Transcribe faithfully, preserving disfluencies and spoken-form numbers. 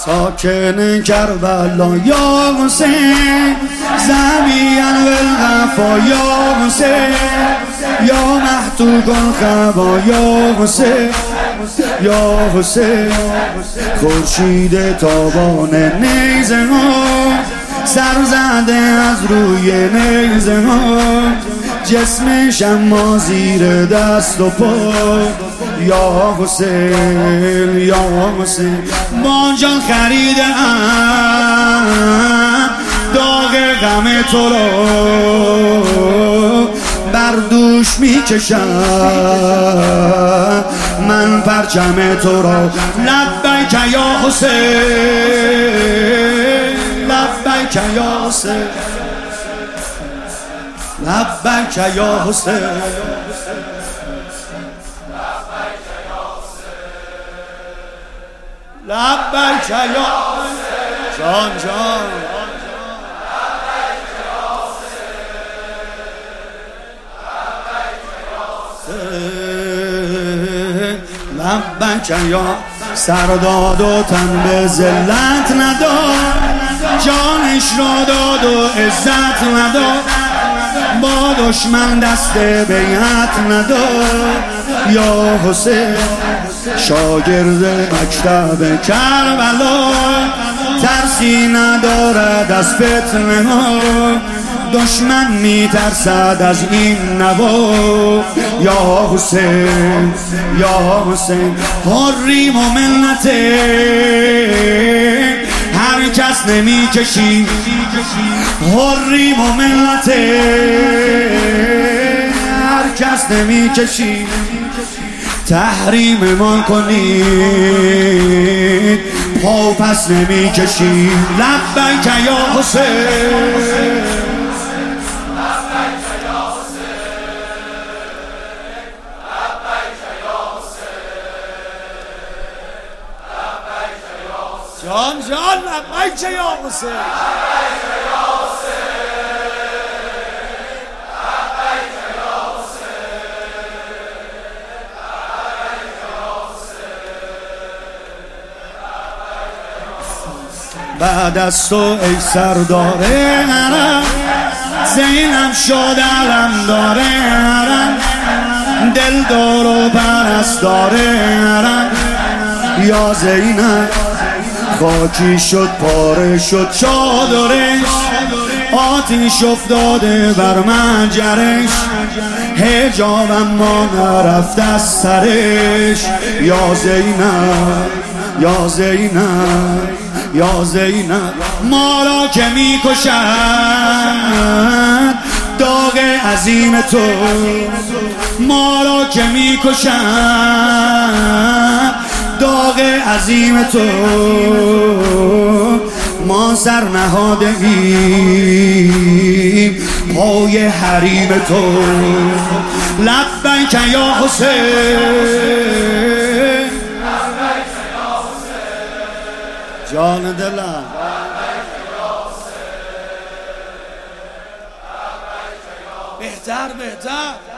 ساکن کربلا یا حسین، زمین والغفا یا حسین، یا محتوک الخبا یا حسین، یا حسین. خورشید تابان نیزه ها سر زده از روی نیزه ها، جسمش اما زیر دست و پا یا حسین، یا حسین. با جان خریده ام داغ غم تو را، بر دوش می کشم من پرچم تو را. لبیک یا حسین، لبیک یا حسین، لبیک یا حسین، لبیک یا جان جان، لبیک یا سرداد و تن به ذلت نداد، جانش را داد و عزت نداد، با دشمن دست بیعت نداد یا حسین. شاگرد مکتب کربلا ترسی ندارد از فتنه ها، دشمن می ترسد از این نوا یا حسین، یا حسین. حریم و ملت هر کس نمی کشی، حریم و ملت هر کس نمی کشی، تحریم ما کنید پا پس نمی کشی. لبیک یا حسین، جان جان، لبیک یا حسین، بعد از تو ای سردار حرم، زینب شد علم داره حرم، دلدار و پرستار حرم یا زینب. خاکی شد پاره شد چادرش، آتیش افتاده بر منجرش، حجاب اما نرفت از سرش یا زینب، یا زینب، یا زینب. ما را که می کشند داغ عظیم تو، ما را که می کشند داغ عظیم تو، ما سر نهاده ایم پای حریم تو. لبیک یا حسین، جان دلم، بهتر بهتر